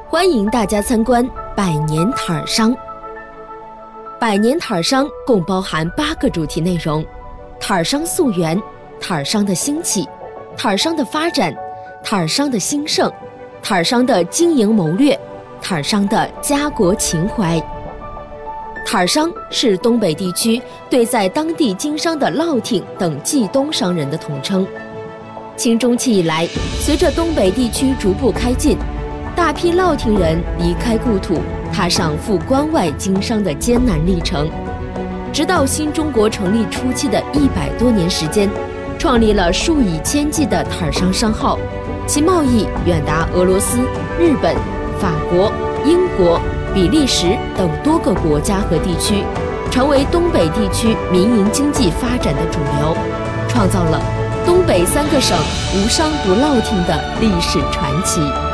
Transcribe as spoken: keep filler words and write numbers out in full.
欢迎大家参观百年塔尔商。百年塔尔商共包含八个主题内容：塔尔商溯源、塔尔商的兴起、塔尔商的发展、塔尔商的兴盛、塔尔商的经营谋略、塔尔商的家国情怀。塔尔商是东北地区对在当地经商的烙挺等冀东商人的统称。清中期以来，随着东北地区逐步开进，大批烙挺人离开故土，踏上赴关外经商的艰难历程。直到新中国成立初期的一百多年时间，创立了数以千计的塔尔商商号，其贸易远达俄罗斯、日本、法国、英国、比利时等多个国家和地区，成为东北地区民营经济发展的主流，创造了东北三个省无商不烙挺的历史传奇。